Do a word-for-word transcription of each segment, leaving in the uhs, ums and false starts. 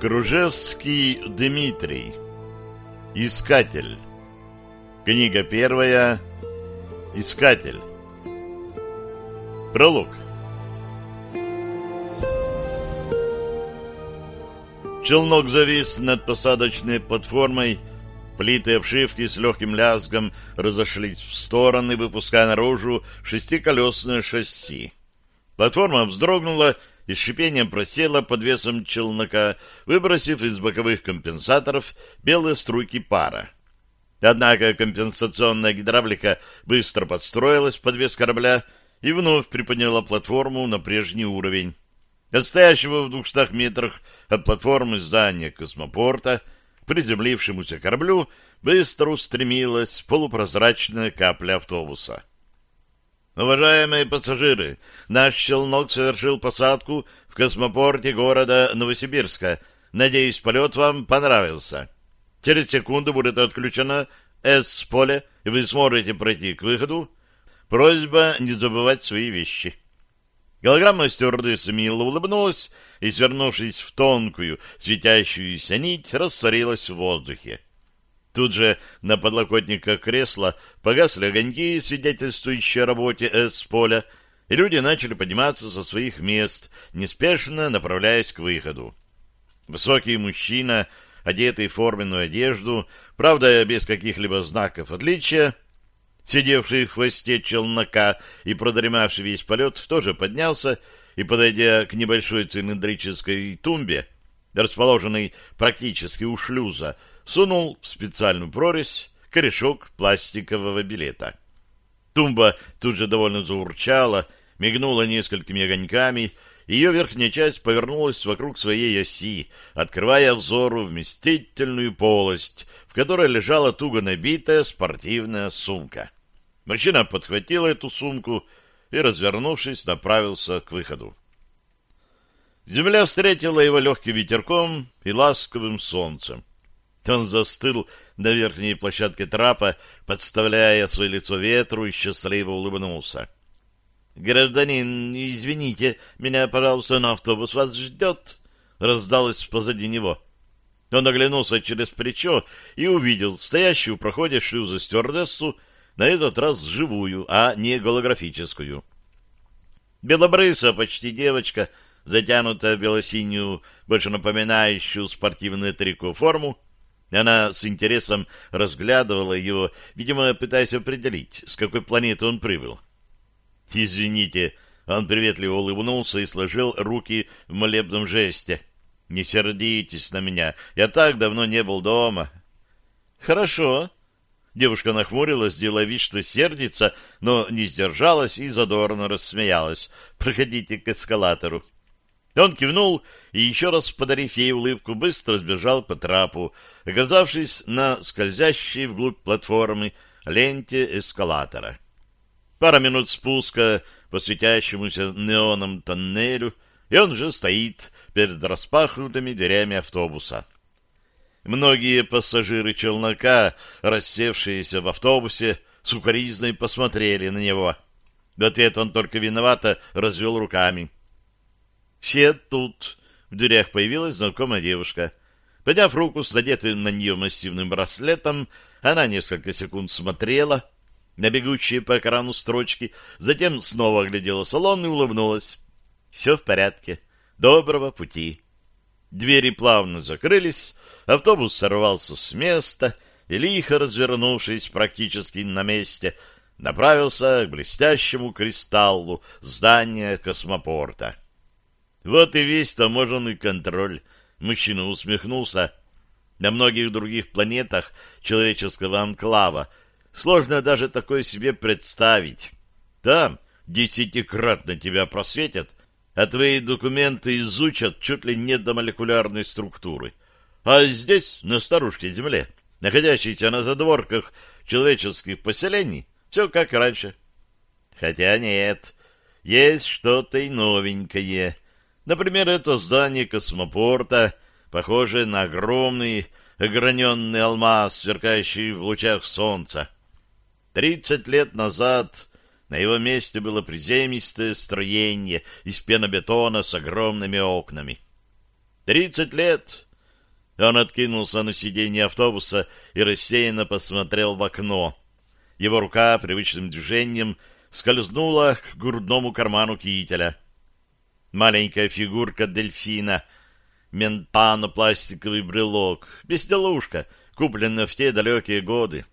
Кружевский Дмитрий. Искатель. Книга первая. Искатель. Пролог. Челнок завис над посадочной платформой. Плиты обшивки с легким лязгом разошлись в стороны, выпуская наружу шестиколесное шасси. Платформа вздрогнула и с шипением просела под весом челнока, выбросив из боковых компенсаторов белые струйки пара. Однако компенсационная гидравлика быстро подстроилась под вес корабля и вновь приподняла платформу на прежний уровень. От стоящего в двухстах метрах от платформы здания космопорта к приземлившемуся кораблю быстро устремилась полупрозрачная капля автобуса. Уважаемые пассажиры, наш челнок совершил посадку в космопорте города Новосибирска. Надеюсь, полет вам понравился. Через секунду будет отключено С-поле, и вы сможете пройти к выходу. Просьба не забывать свои вещи. Голограмма стюардессы мило улыбнулась и, свернувшись в тонкую светящуюся нить, растворилась в воздухе. Тут же на подлокотниках кресла погасли огоньки, свидетельствующие о работе С-поля, и люди начали подниматься со своих мест, неспешно направляясь к выходу. Высокий мужчина, одетый в форменную одежду, правда, без каких-либо знаков отличия, сидевший в хвосте челнока и продремавший весь полет, тоже поднялся и, подойдя к небольшой цилиндрической тумбе, расположенной практически у шлюза, сунул в специальную прорезь корешок пластикового билета. Тумба тут же довольно заурчала, мигнула несколькими огоньками, и ее верхняя часть повернулась вокруг своей оси, открывая взору вместительную полость, в которой лежала туго набитая спортивная сумка. Мужчина подхватил эту сумку и, развернувшись, направился к выходу. Земля встретила его легким ветерком и ласковым солнцем. Он застыл на верхней площадке трапа, подставляя свое лицо ветру, и счастливо улыбнулся. — Гражданин, извините, меня, пожалуйста, на автобус вас ждет, — раздалось позади него. Он оглянулся через плечо и увидел стоящую в проходе шлюза стюардессу, на этот раз живую, а не голографическую. Белобрысая почти девочка, затянутая в белосинюю, больше напоминающую спортивное трико форму. Она с интересом разглядывала его, видимо, пытаясь определить, с какой планеты он прибыл. «Извините», — он приветливо улыбнулся и сложил руки в молебном жесте. «Не сердитесь на меня, я так давно не был дома». «Хорошо». Девушка нахмурилась, делая вид, что сердится, но не сдержалась и задорно рассмеялась. «Проходите к эскалатору». Он кивнул и, еще раз подарив ей улыбку, быстро сбежал по трапу, оказавшись на скользящей вглубь платформы ленте эскалатора. Пара минут спуска по светящемуся неоном тоннелю, и он уже стоит перед распахнутыми дверями автобуса. Многие пассажиры челнока, рассевшиеся в автобусе, сукоризной посмотрели на него. В ответ он только виновато развел руками. «Все тут». В дверях появилась знакомая девушка. Подняв руку с надетым на нее массивным браслетом, она несколько секунд смотрела на бегущие по экрану строчки, затем снова оглядела салон и улыбнулась. «Все в порядке. Доброго пути». Двери плавно закрылись, автобус сорвался с места и, лихо развернувшись практически на месте, направился к блестящему кристаллу здания космопорта. Вот и весь таможенный контроль. Мужчина усмехнулся. На многих других планетах человеческого анклава сложно даже такое себе представить. Там десятикратно тебя просветят, а твои документы изучат чуть ли не до молекулярной структуры. А здесь, на старушке Земле, находящейся на задворках человеческих поселений, все как раньше. Хотя нет, есть что-то и новенькое. Например, это здание космопорта, похожее на огромный ограненный алмаз, сверкающий в лучах солнца. Тридцать лет назад на его месте было приземистое строение из пенобетона с огромными окнами. Тридцать лет Он откинулся на сиденье автобуса и рассеянно посмотрел в окно. Его рука привычным движением скользнула к грудному карману кителя. Маленькая фигурка дельфина, ментано-пластиковый брелок, безделушка, купленная в те далекие годы.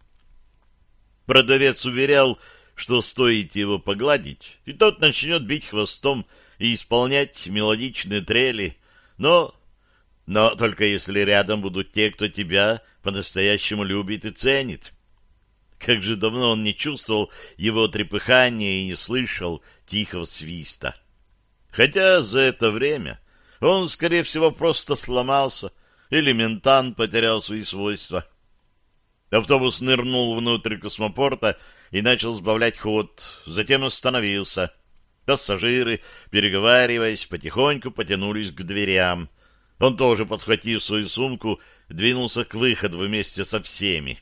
Продавец уверял, что стоит его погладить, и тот начнет бить хвостом и исполнять мелодичные трели, но... но только если рядом будут те, кто тебя по-настоящему любит и ценит. Как же давно он не чувствовал его трепыхания и не слышал тихого свиста. Хотя за это время он, скорее всего, просто сломался, или ментан потерял свои свойства. Автобус нырнул внутрь космопорта и начал сбавлять ход, затем остановился. Пассажиры, переговариваясь, потихоньку потянулись к дверям. Он тоже, подхватив свою сумку, двинулся к выходу вместе со всеми.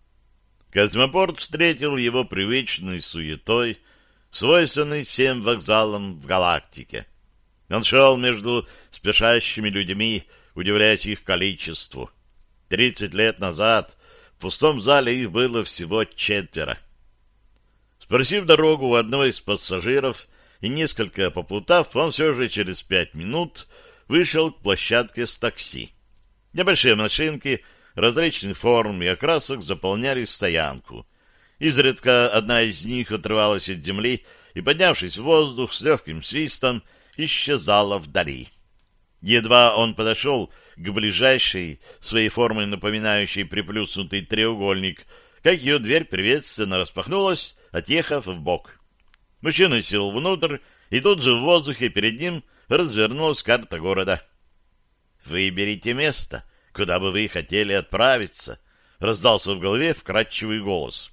Космопорт встретил его привычной суетой, свойственной всем вокзалам в галактике. Он шел между спешащими людьми, удивляясь их количеству. Тридцать лет назад в пустом зале их было всего четверо. Спросив дорогу у одного из пассажиров и несколько поплутав, он все же через пять минут вышел к площадке с такси. Небольшие машинки различных форм и окрасок заполняли стоянку. Изредка одна из них отрывалась от земли и, поднявшись в воздух с легким свистом, исчезала вдали. Едва он подошел к ближайшей, своей формой напоминающей приплюснутый треугольник, как ее дверь приветственно распахнулась, отъехав вбок. Мужчина сел внутрь, и тут же в воздухе перед ним развернулась карта города. «Выберите место, куда бы вы хотели отправиться», — раздался в голове вкрадчивый голос.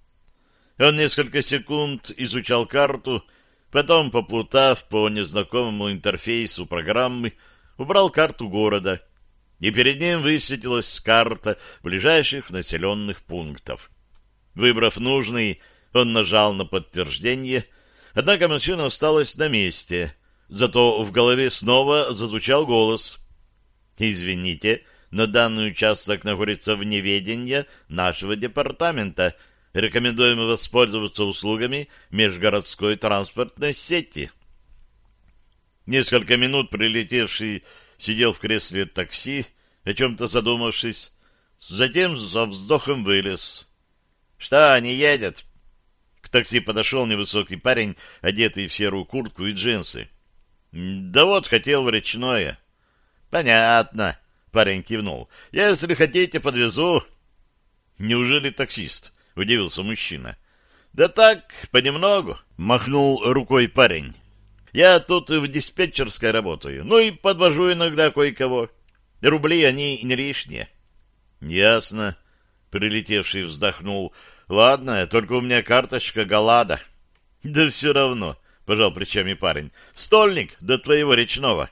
Он несколько секунд изучал карту, потом, поплутав по незнакомому интерфейсу программы, убрал карту города, и перед ним высветилась карта ближайших населенных пунктов. Выбрав нужный, он нажал на подтверждение, однако машина осталась на месте, зато в голове снова зазвучал голос. «Извините, но данный участок находится в неведении нашего департамента. Рекомендуем воспользоваться услугами межгородской транспортной сети». Несколько минут прилетевший сидел в кресле такси, о чем-то задумавшись, затем за вздохом вылез. «Что, не едет?» К такси подошел невысокий парень, одетый в серую куртку и джинсы. «Да вот, хотел в речное». «Понятно», — парень кивнул. «Если хотите, подвезу». «Неужели таксист?» — удивился мужчина. «Да так, понемногу», — махнул рукой парень. «Я тут в диспетчерской работаю, ну и подвожу иногда кое-кого. Рубли они не лишние». «Ясно», — прилетевший вздохнул. «Ладно, только у меня карточка Галада». «Да все равно», — пожал плечами парень. «Стольник до твоего речного».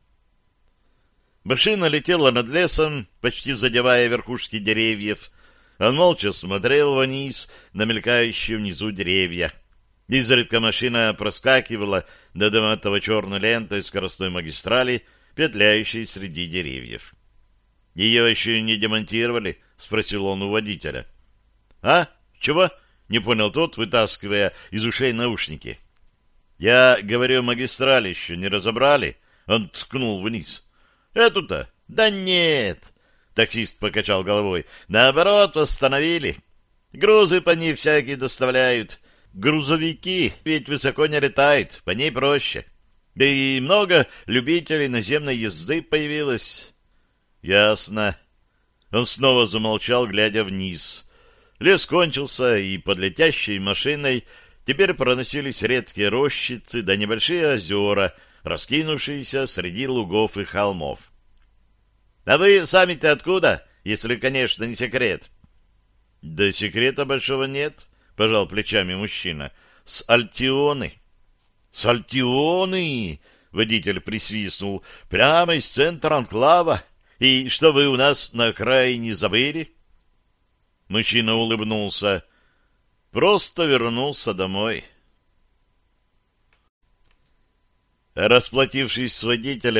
Машина летела над лесом, почти задевая верхушки деревьев. Он молча смотрел вниз на мелькающие внизу деревья. Изредка машина проскакивала над этого черной лентой скоростной магистрали, петляющей среди деревьев. «Ее еще не демонтировали?» — спросил он у водителя. «А? Чего?» — не понял тот, вытаскивая из ушей наушники. «Я говорю, магистраль еще не разобрали?» Он ткнул вниз. «Эту-то? Да нет!» — таксист покачал головой. «Наоборот, восстановили. Грузы по ней всякие доставляют. Грузовики ведь высоко не летают, по ней проще. Да и много любителей наземной езды появилось». «Ясно». Он снова замолчал, глядя вниз. Лес кончился, и под летящей машиной теперь проносились редкие рощицы да небольшие озера, раскинувшиеся среди лугов и холмов. — А вы сами-то откуда, если, конечно, не секрет? — Да секрета большого нет, — пожал плечами мужчина. — С Альтионы. — С Альтионы! — водитель присвистнул. — Прямо из центра анклава. И что вы у нас на окраине забыли? Мужчина улыбнулся. — Просто вернулся домой. Расплатившись с водителем,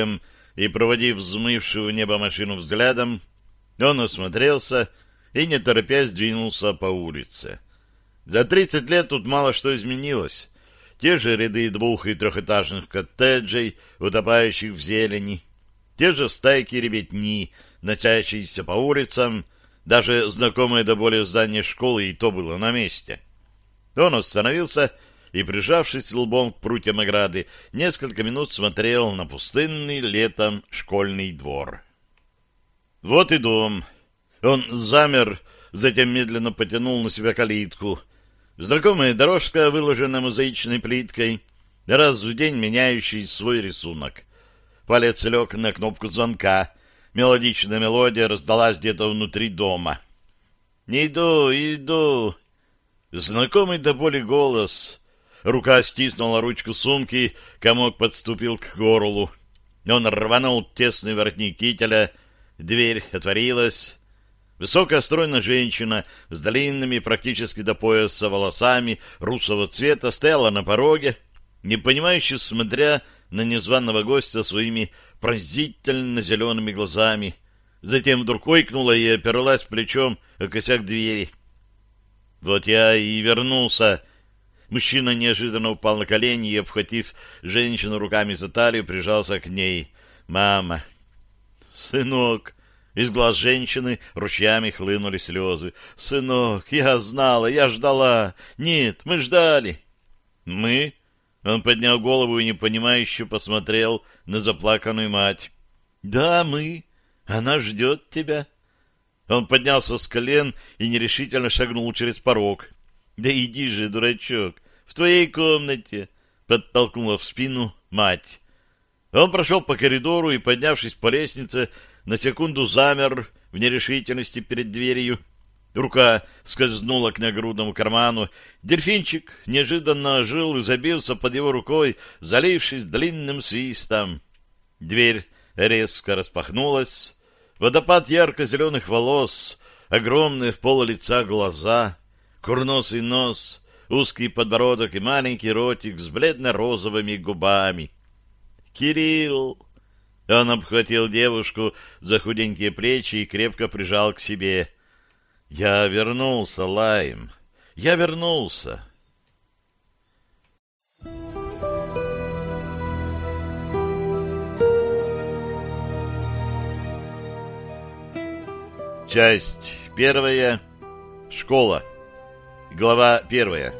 и, проводив взмывшую в небо машину взглядом, он осмотрелся и, не торопясь, двинулся по улице. За тридцать лет тут мало что изменилось. Те же ряды двух- и трехэтажных коттеджей, утопающих в зелени, те же стайки ребятни, носящиеся по улицам, даже знакомое до боли здание школы и то было на месте. Он остановился и, прижавшись лбом к прутьям ограды, несколько минут смотрел на пустынный летом школьный двор. Вот и дом. Он замер, затем медленно потянул на себя калитку. Знакомая дорожка, выложенная мозаичной плиткой, раз в день меняющий свой рисунок. Палец лег на кнопку звонка. Мелодичная мелодия раздалась где-то внутри дома. «Иду, иду!» Знакомый до боли голос. Рука стиснула ручку сумки, комок подступил к горлу. Он рванул тесный воротник кителя, дверь отворилась. Высокая стройная женщина с длинными практически до пояса волосами русого цвета стояла на пороге, непонимающе смотря на незваного гостя своими пронзительно зелеными глазами. Затем вдруг ойкнула и оперлась плечом о косяк двери. Вот я и вернулся. Мужчина неожиданно упал на колени и, обхватив женщину руками за талию, прижался к ней. «Мама!» «Сынок!» Из глаз женщины ручьями хлынули слезы. «Сынок, я знала, я ждала! Нет, мы ждали!» «Мы?» Он поднял голову и непонимающе посмотрел на заплаканную мать. «Да, мы. Она ждет тебя». Он поднялся с колен и нерешительно шагнул через порог. «Да иди же, дурачок, в твоей комнате!» Подтолкнула в спину мать. Он прошел по коридору и, поднявшись по лестнице, на секунду замер в нерешительности перед дверью. Рука скользнула к нагрудному карману. Дельфинчик неожиданно ожил и забился под его рукой, залившись длинным свистом. Дверь резко распахнулась. Водопад ярко-зеленых волос, огромные в пол лица глаза, курносый нос, узкий подбородок и маленький ротик с бледно-розовыми губами. «Кирилл!» Он обхватил девушку за худенькие плечи и крепко прижал к себе. «Я вернулся, Лайм. Я вернулся». Часть первая. Школа. Глава первая.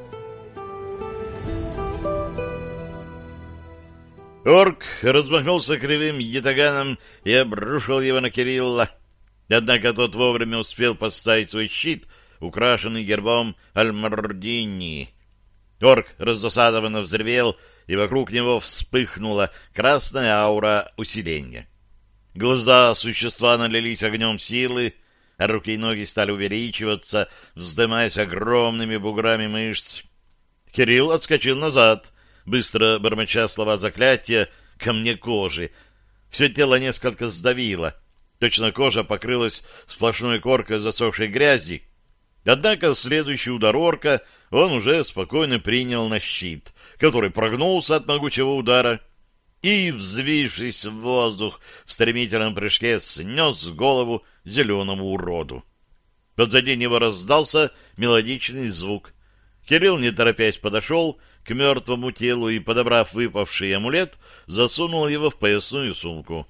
Орк размахнулся кривым ятаганом и обрушил его на Кирилла. Однако тот вовремя успел поставить свой щит, украшенный гербом Альмардини. Орк раздосадованно взревел, и вокруг него вспыхнула красная аура усиления. Глаза существа налились огнем силы, а руки и ноги стали увеличиваться, вздымаясь огромными буграми мышц. Кирилл отскочил назад, быстро бормоча слова заклятия «ко мне кожи». Все тело несколько сдавило. Точно кожа покрылась сплошной коркой засохшей грязи. Однако следующий удар орка он уже спокойно принял на щит, который прогнулся от могучего удара и, взвившись в воздух, в стремительном прыжке снес голову зеленому уроду. Позади него раздался мелодичный звук. Кирилл, не торопясь, подошел к мертвому телу и, подобрав выпавший амулет, засунул его в поясную сумку.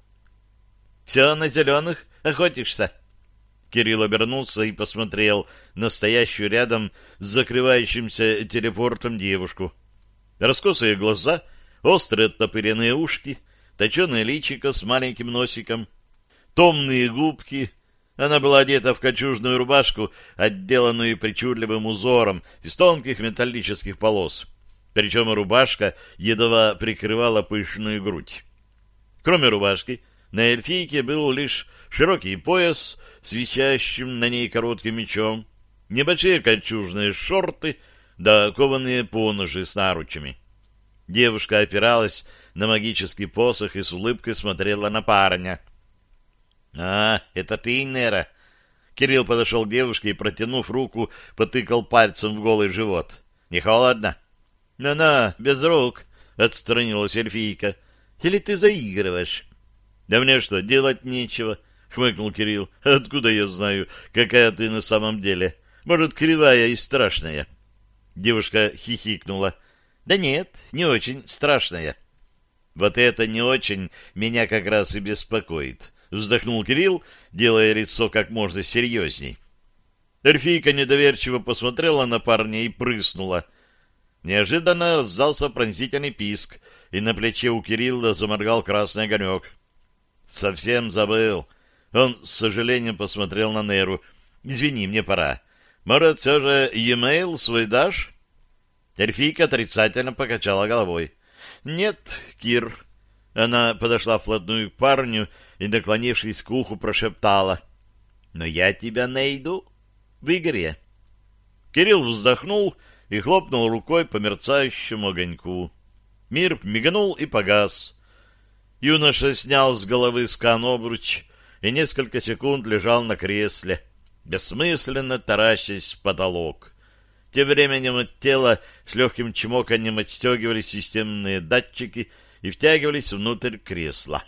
— Все на зеленых охотишься? Кирилл обернулся и посмотрел на стоящую рядом с закрывающимся телепортом девушку. Раскосые глаза, острые оттопыренные ушки, точеное личико с маленьким носиком, томные губки. Она была одета в кольчужную рубашку, отделанную причудливым узором из тонких металлических полос. Причем рубашка едва прикрывала пышную грудь. Кроме рубашки, на эльфийке был лишь широкий пояс с висящим на ней коротким мечом, небольшие кольчужные шорты да кованые поножи с наручами. Девушка опиралась на магический посох и с улыбкой смотрела на парня. — А, это ты, Нера? Кирилл подошел к девушке и, протянув руку, потыкал пальцем в голый живот. — Не холодно? — На-на, без рук, — отстранилась эльфийка. — Или ты заигрываешь? Да мне что, делать нечего? — хмыкнул Кирилл. — Откуда я знаю, какая ты на самом деле? Может, кривая и страшная? Девушка хихикнула. — Да нет, не очень страшная. — Вот это не очень меня как раз и беспокоит, — вздохнул Кирилл, делая лицо как можно серьезней. Эльфийка недоверчиво посмотрела на парня и прыснула. Неожиданно раздался пронзительный писк, и на плече у Кирилла заморгал красный огонек. — Совсем забыл. Он с сожалением посмотрел на Неру. — Извини, мне пора. Может, все же e-mail свой дашь? Эльфийка отрицательно покачала головой. — Нет, Кир. Она подошла вплотную к парню и, наклонившись к уху, прошептала. — Но я тебя найду в игре. Кирилл вздохнул и хлопнул рукой по мерцающему огоньку. Мир мигнул и погас. Юноша снял с головы скан-обруч и несколько секунд лежал на кресле, бессмысленно таращась в потолок. Тем временем от тела с легким чмоканьем отстегивались системные датчики и втягивались внутрь кресла.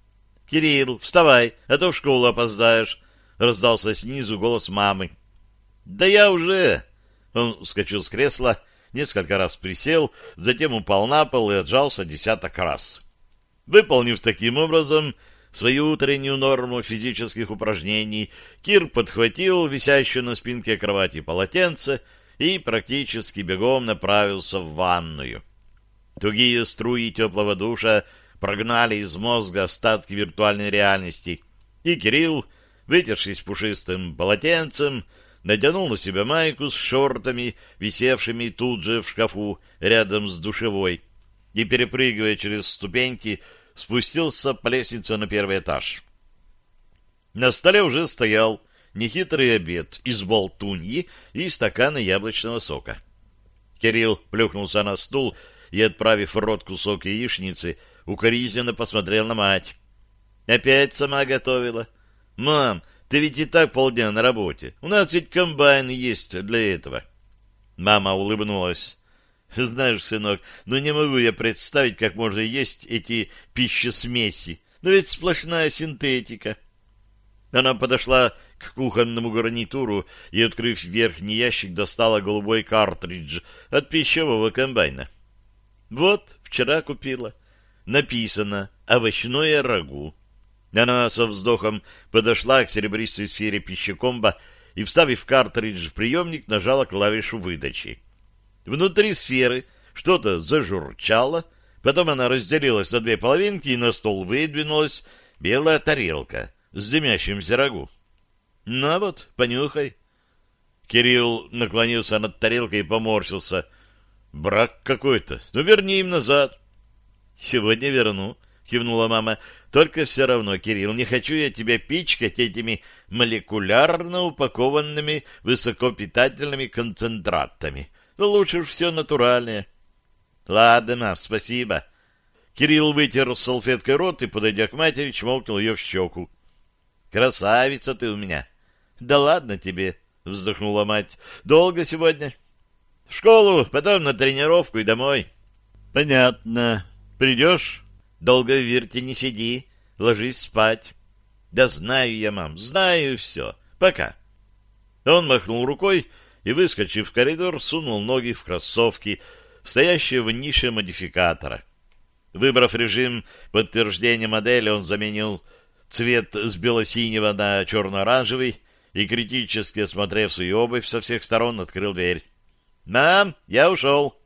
— Кирилл, вставай, а то в школу опоздаешь, — раздался снизу голос мамы. — Да я уже... Он вскочил с кресла, несколько раз присел, затем упал на пол и отжался десяток раз. Выполнив таким образом свою утреннюю норму физических упражнений, Кир подхватил висящее на спинке кровати полотенце и практически бегом направился в ванную. Тугие струи теплого душа прогнали из мозга остатки виртуальной реальности, и Кирилл, вытершись пушистым полотенцем, натянул на себя майку с шортами, висевшими тут же в шкафу рядом с душевой, и, перепрыгивая через ступеньки, спустился по лестнице на первый этаж. На столе уже стоял нехитрый обед из болтуньи и стакана яблочного сока. Кирилл плюхнулся на стул и, отправив в рот кусок яичницы, укоризненно посмотрел на мать. «Опять сама готовила? Мам, ты ведь и так полдня на работе. У нас ведь комбайн есть для этого». Мама улыбнулась. «Знаешь, сынок, ну не могу я представить, как можно есть эти пищесмеси. Но ведь сплошная синтетика». Она подошла к кухонному гарнитуру и, открыв верхний ящик, достала голубой картридж от пищевого комбайна. «Вот, вчера купила. Написано «Овощное рагу». Она со вздохом подошла к серебристой сфере пищекомба и, вставив картридж в приемник, нажала клавишу выдачи. Внутри сферы что-то зажурчало, потом она разделилась на две половинки, и на стол выдвинулась белая тарелка с дымящимся рагу. «На вот, понюхай». Кирилл наклонился над тарелкой и поморщился. «Брак какой-то. Ну, верни им назад». «Сегодня верну», — кивнула мама. «Только все равно, Кирилл, не хочу я тебя пичкать этими молекулярно упакованными высокопитательными концентратами. Ну, лучше уж все натуральное». «Ладно, мам, спасибо». Кирилл вытер салфеткой рот и, подойдя к матери, чмокнул ее в щеку. «Красавица ты у меня». «Да ладно тебе», — вздохнула мать. «Долго сегодня?» «В школу, потом на тренировку и домой». «Понятно. Придешь? Долго в вирте не сиди. Ложись спать». «Да знаю я, мам, знаю все. Пока». Он махнул рукой и, выскочив в коридор, сунул ноги в кроссовки, стоящие в нише модификатора. Выбрав режим подтверждения модели, он заменил цвет с бело-синего на черно-оранжевый и, критически осмотрев свою обувь со всех сторон, открыл дверь. «Мам, я ушел!»